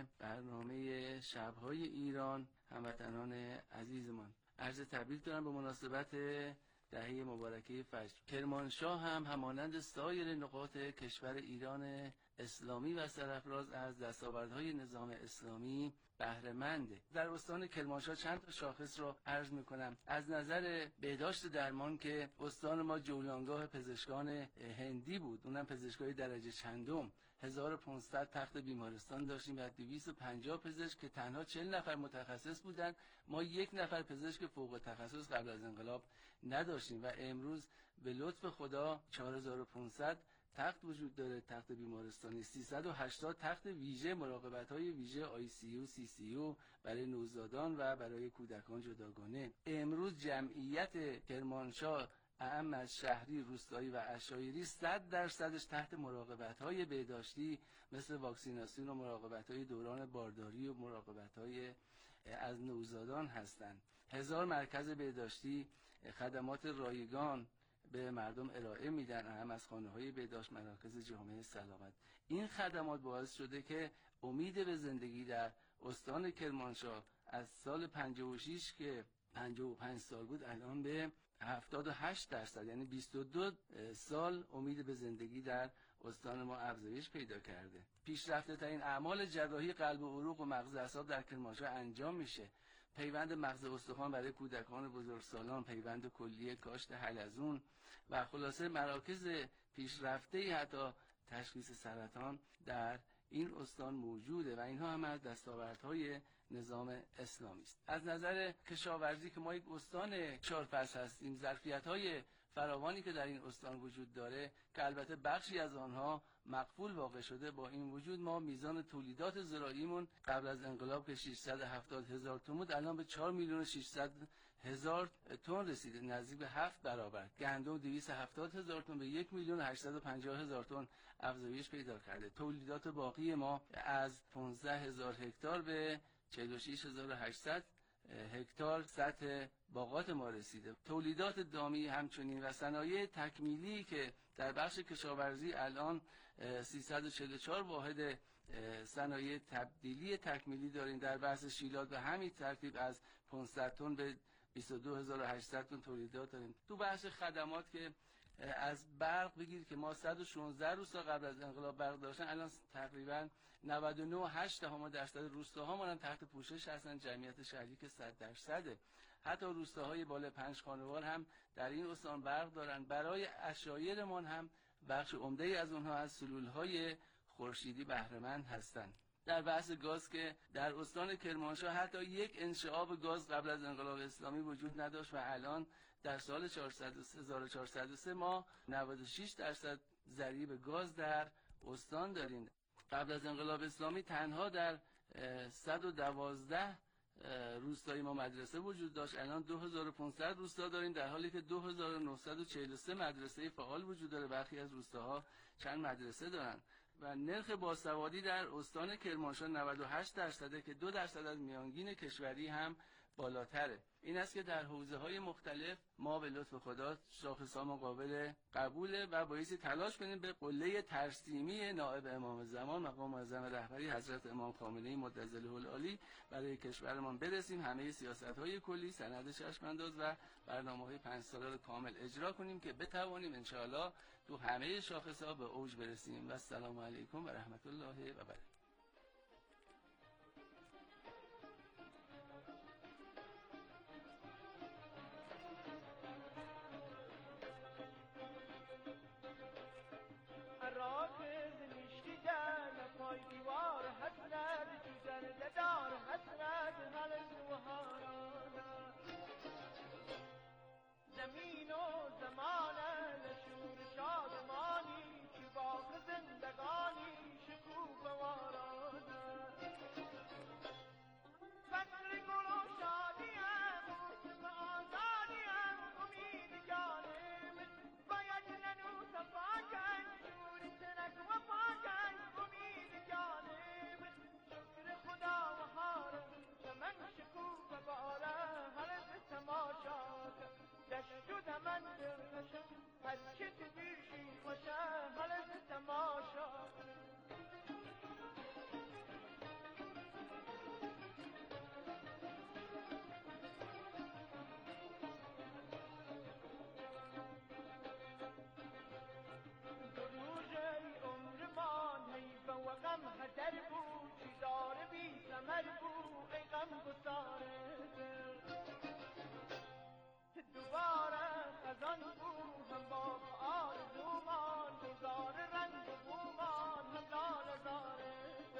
برنامه شب‌های ایران، هموطنان عزیزمان. عرض تبریک دارم به مناسبت دهه مبارکه فجر. کرمانشاه هم همانند سایر نقاط کشور ایران اسلامی و سرافراز از دستاوردهای نظام اسلامی بهره‌منده. در استان کرمانشاه چند تا شاخص رو عرض میکنم. از نظر بهداشت درمان که استان ما جولانگاه پزشکان هندی بود، اونم پزشکای درجه چندم، هزار و پانصد تخت بیمارستان داشتیم و دویست و پنجاه پزشک که تنها چهل نفر متخصص بودن. ما یک نفر پزشک فوق تخصص قبل از انقلاب نداشتیم و امروز به لطف خدا چهار هزار و پانصد تخت وجود داره، تخت بیمارستانی، سیصد و هشتاد تخت ویژه، مراقبت‌های ویژه آی سی یو، سی سی یو برای نوزادان و برای کودکان جداگانه. امروز جمعیت کرمانشاه اعم از شهری، روستایی و عشایری صد درصدش تحت مراقبت‌های بهداشتی مثل واکسیناسیون و مراقبت‌های دوران بارداری و مراقبت‌های از نوزادان هستند. هزار مرکز بهداشتی خدمات رایگان به مردم ارائه میدن، هم از خانه‌های بهداشت، مراکز جامعه سلامت. این خدمات باعث شده که امید به زندگی در استان کرمانشاه از سال پنجاه و شش که پنجاه و پنج سال بود الان به هفتاد و هشت درصد، یعنی بیست و دو سال امید به زندگی در استان ما افزایش پیدا کرده. پیشرفته ترین اعمال جراحی قلب و عروق و مغز اعصاب در کرمانشاه انجام میشه. پیوند مغز استخوان برای کودکان بزرگسالان، پیوند کلیه کاشت حلزون و خلاصه مراکز پیشرفته حتی تشخیص سرطان در این استان موجوده و اینها هم از دستاوردهای نظام اسلامی است. از نظر کشاورزی که ما یک استان چهار فصل هستیم، ظرفیت‌های فراوانی که در این استان وجود داره که البته بخشی از آنها مقفول واقع شده، با این وجود ما میزان تولیدات زراعیمون قبل از انقلاب که ششصد و هفتاد هزار تن بود الان به چهار میلیون و ششصد هزار تن رسیده، نزدیک به هفت برابر. گندم دویست و هفتاد هزار تن به یک میلیون و هشتصد و پنجاه هزار تن افزایش پیدا کرده. تولیدات باقی ما از پانزده هزار هکتار به چهل و شش هزار و هشتصد هکتار سطح باغات ما رسیده. تولیدات دامی همچنین و صنایع تکمیلی که در بخش کشاورزی الان سیصد و چهل و چهار واحد صنایع تبدیلی تکمیلی داریم. در بحث شیلات به همین ترتیب از پانصد تن به بیست و دو هزار و هشتصد تن تولیدات داریم. تو بحث خدمات که از برق بگیر که ما صد و شانزده روستا قبل از انقلاب برق داشتن، الان تقریبا نود و نه و هشت دهم درصد روستاها هم تحت پوشش هستن، جمعیت شهری که صد درصده. حتی روستاهای بالا پنج خانوار هم در این استان برق دارن. برای عشایرمان هم بخش عمده‌ای از اونها از سلولهای خورشیدی بهره مند هستند. در بحث گاز که در استان کرمانشاه حتی یک انشعاب گاز قبل از انقلاب اسلامی وجود نداشت و الان در سال هزار و چهارصد و سه ما نود و شش درصد ضریب گاز در استان داریم. قبل از انقلاب اسلامی تنها در صد و دوازده روستای ما مدرسه وجود داشت، الان دو هزار و پانصد روستا داریم، در حالی که دو هزار و نهصد و چهل و سه مدرسه فعال وجود داره. برخی از روستاها چند مدرسه دارن و نرخ باسوادی در استان کرمانشاه نود و هشت درصده که دو درصد از میانگین کشوری هم بالاتره. این است که در حوزه‌های مختلف ما به لطف خدا شاخص‌ها قابل قبوله و بایستی تلاش کنیم به قله ترسیمی نائب امام زمان مقام معظم رهبری حضرت امام خامنه‌ای مدظله العالی برای کشورمان برسیم. همه سیاست‌های کلی، سند چشم‌انداز و برنامه‌های پنج ساله رو کامل اجرا کنیم که بتوانیم انشاءالله تو همه شاخص‌ها به اوج برسیم. و السلام علیکم و رحمت الله و برکاته. زمین و زمان نشور شادمانی که باغ زندگانی شکوفواران فصل گل و شادیم موسم آزادیم امید جانم باید ننوس پاکن شور سنک و پاکن امید جانم شکر خدا و حارم من شکوف باره هر تماشا دشت و دمن درخشم هرچه تو بیشی خوشه حالت تماشا دو روزی عمرمان حیفه و غم هدر بود چیزار بی ثمر بود ای غم گساره دوباره خزان بود هم با آرزومان گذار رنگ و بومان هم لال زاره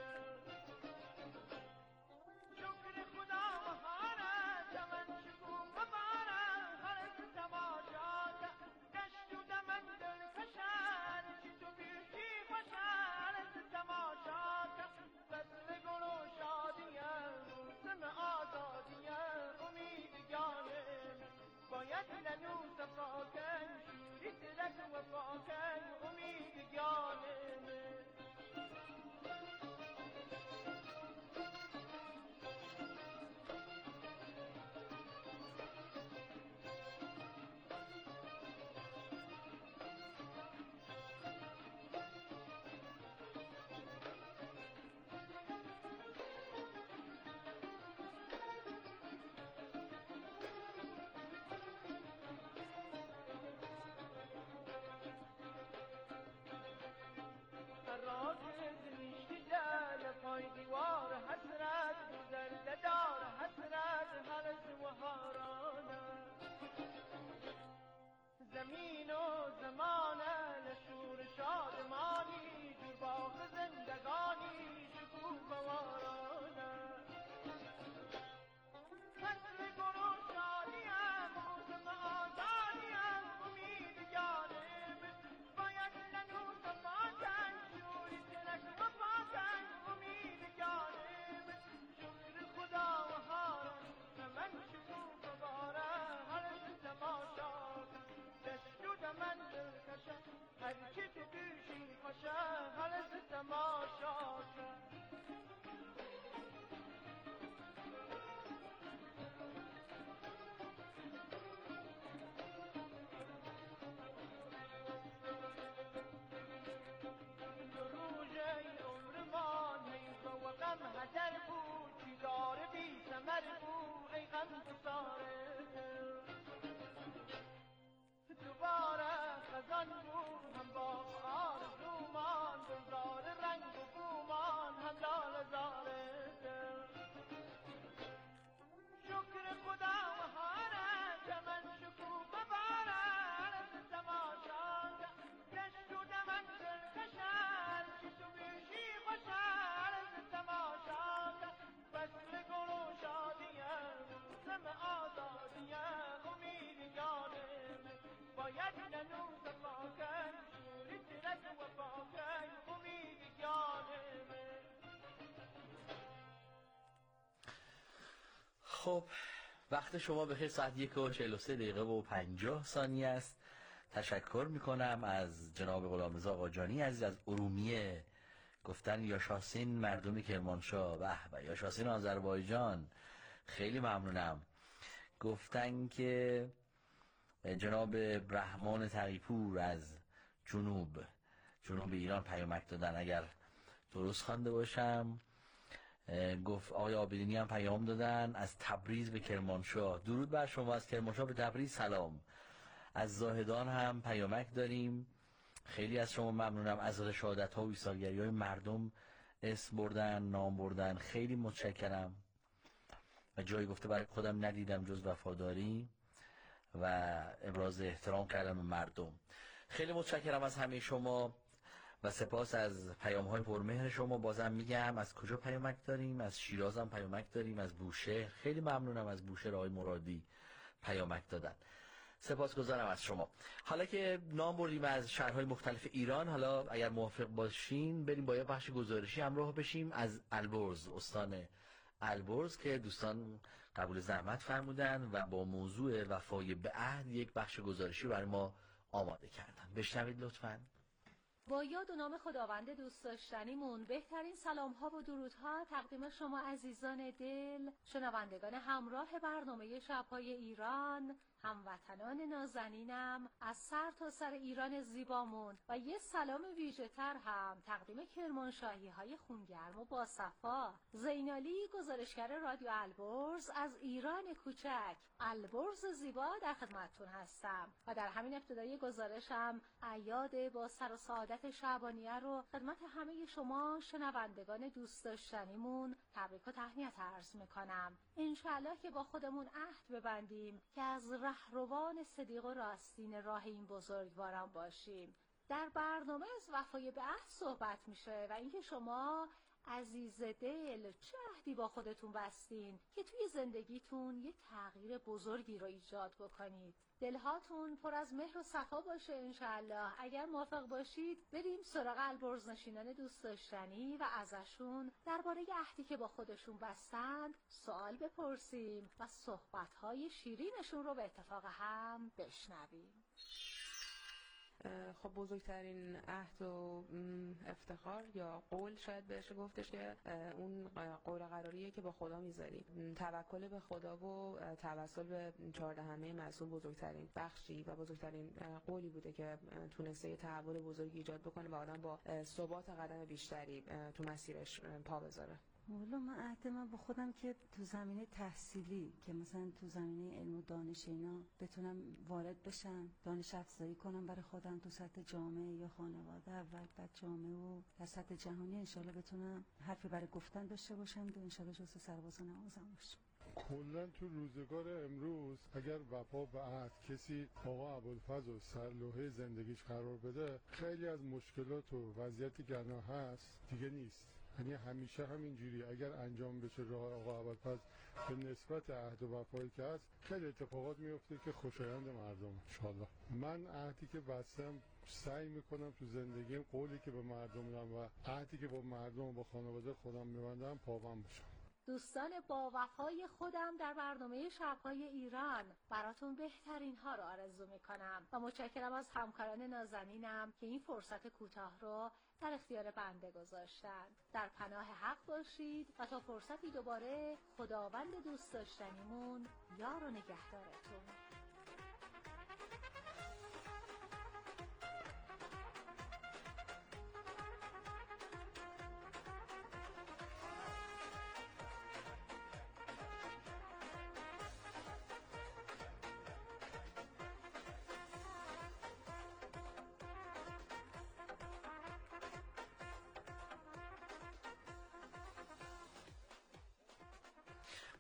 شکر خدا و حالت من شکوم و باره حالت تماشا دشت و دمن دل کشن چی تو بیشی خوشن تماشا فصل گل و شادیم موسم آزادیم امید جانم باید لنوس پاکن شوری ترک و پاکن امید جانم پای دیوار حسرت گذرده دار حسرت هرز و هارانه زمین و زمانه نشور شادمانی جور باغ زندگانی شکوفه وارانه فصل گل و شادیم موسم آزادیم امید کمر بو ای غم گساره دوباره خزان بود هم با آرزومان گلزار رنگ و بومان هم لاله زاره شکر خدا مهاره که من شکوفه بارم از تماشا گشت و دمن دلکشن که تو بیشی خوشن از تماشا فصل گل و شادیم موسم آزادیم امید یادم باید ننو صفاکن شوری ترک و فاکن امید یادم. خب وقت شما بخیر، ساعت یک و چهل و سه دقیقه و پنجاه ثانیه است. تشکر میکنم از جناب غلامرضا قاجانی عزیز از ارومیه. گفتن یاشاسین مردم کرمانشاه، به به یاشاسین آذربایجان، خیلی ممنونم. گفتن که جناب رحمان تقی‌پور از جنوب جنوب ایران پیامک دادن، اگر درست خوانده باشم. گفت آقای آبدینی هم پیام دادن از تبریز به کرمانشاه. درود بر شما از کرمانشاه به تبریز سلام. از زاهدان هم پیامک داریم، خیلی از شما ممنونم. از رشادت ها و ایثارگری های مردم اسم بردن، نام بردن، خیلی متشکرم. و جایی گفته برای خودم ندیدم جز وفاداری و ابراز احترام کردم به مردم. خیلی متشکرم از همه شما و سپاس از پیام های پرمهر شما. بازم میگم از کجا پیامک داریم؟ از شیراز هم پیامک داریم، از بوشهر. خیلی ممنونم از بوشهر آقای مرادی پیامک دادن. سپاسگزارم از شما. حالا که نام بردیم از شهرهای مختلف ایران، حالا اگر موافق باشین بریم با یه بخش گزارشی همراه بشیم از البرز، استان البرز که دوستان قبول زحمت فرمودن و با موضوع وفای به عهد یک بخش گزارشی برای ما آماده کردن. بشنوید لطفاً. با یاد و نام خداوند دوست داشتنیمون بهترین سلام ها و درودها تقدیم شما عزیزان دل، شنوندگان همراه برنامه شب‌های ایران، هموطنان نازنینم از سر تا سر ایران زیبامون و یه سلام ویژه تر هم تقدیم کرمانشاهی های خونگرم و باصفا. زینالی گزارشگر رادیو البرز از ایران کوچک، البرز زیبا در خدمتتون هستم و در همین ابتدای گزارشم اعیاد با سر و سعادت شعبانیه رو خدمت همه شما شنوندگان دوست داشتنیمون تبریک و تهنیت عرض میکنم. انشالله که با خودمون عهد ببندیم که از رهروان صدیق و راستین راه این بزرگواران باشیم. در برنامه از وفای به عهد صحبت میشه و اینکه شما عزیز دل چه عهدی با خودتون بستین که توی زندگیتون یه تغییر بزرگی رو ایجاد بکنید. دلهاتون پر از مهر و صفا باشه انشالله. اگر موافق باشید بریم سراغ البرز نشینان دوست داشتنی و ازشون درباره عهدی که با خودشون بستند سوال بپرسیم و صحبت‌های شیرینشون رو به اتفاق هم بشنویم. خب بزرگترین عهد و افتخار یا قول شاید بهش گفتش که اون قول قراریه که با خدا میذاریم. توکل به خدا و توسل به چهاردهمه معصوم بزرگترین بخشی و بزرگترین قولی بوده که تونسته یه تحول بزرگی ایجاد بکنه و آدم با ثبات قدم بیشتری تو مسیرش پا بذاره. والا من عهد من با خودم که تو زمینه تحصیلی که مثلا تو زمینه علم و دانش اینا بتونم وارد بشم، دانش افزایی کنم برای خودم تو سطح جامعه یا خانواده اول، بعد جامعه و در سطح جهانی انشالله بتونم حرفی برای گفتن داشته باشم و انشالله جزو سرباز نوازم باشم. کلا تو روزگار امروز اگر وفا به عهد کسی آقا ابوالفضل و سرلوحه زندگیش قرار بده، خیلی از مشکلات و وضعیتی که الان هست دیگه نیست. یعنی همیشه همینجوری اگر انجام بشه راه آقا ابوالفضل به نسبت عهد و وفایی که هست، خیلی اتفاقات میفته که خوشایند مردم انشالله. من عهدی که بستم سعی میکنم تو زندگیم قولی که به مردم میدم و عهدی که با مردم و با خانواده خودم میبندم پابند باشم. دوستان با وفای خودم در برنامه شب‌های ایران براتون بهترین ها رو آرزو میکنم و متشکرم از همکاران نازنینم که این فرصت کوتاه رو در اختیار بنده گذاشتند. در پناه حق باشید و تا فرصتی دوباره خداوند دوست داشتنیمون یار و نگهدارتون.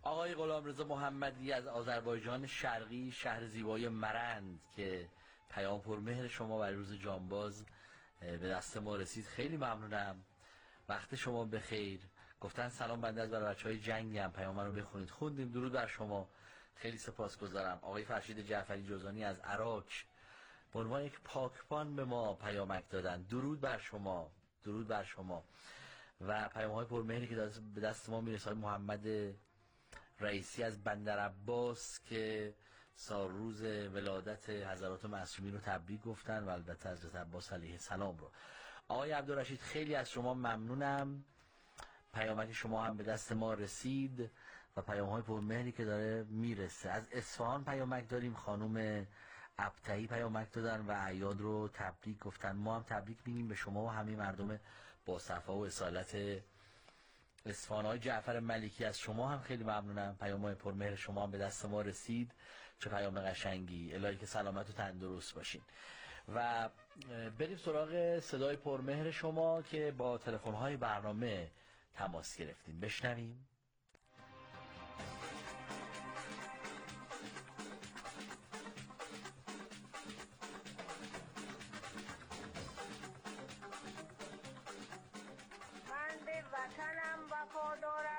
آقای غلامرضا محمدی از آذربایجان شرقی، شهر زیبای مرند که پیام پرمهر شما برای روز جانباز به دست ما رسید. خیلی ممنونم. وقت شما بخیر. گفتن سلام، بنده از برای بچهای جنگم، پیام رو بخونید. خوندیم. درود بر شما. خیلی سپاسگزارم. آقای فرشید جعفری جوزانی از عراق به عنوان یک پاکبان به ما پیامک دادن. درود بر شما. درود بر شما. و پیام های پرمهری که به دست ما میرسه. محمد رئیسی از بندر عباس که سال روز ولادت حضرات معصومین رو تبریک گفتن و البته حضرت عباس علیه السلام رو. آقای عبدالرشید خیلی از شما ممنونم. پیامک شما هم به دست ما رسید و پیام های پرمهری که داره میرسه. از اصفهان پیامک داریم. خانم ابتهی پیامک دادن و اعیاد رو تبریک گفتن. ما هم تبریک میگیم به شما و همه مردم با صفا و اصالت اصفهان. های جعفر ملکی از شما هم خیلی ممنونم. پیام های پرمهر شما هم به دست ما رسید. چه پیام قشنگی. الهی که سلامت و تندرست باشین. و بریم سراغ صدای پرمهر شما که با تلفن های برنامه تماس گرفتیم. بشنویم.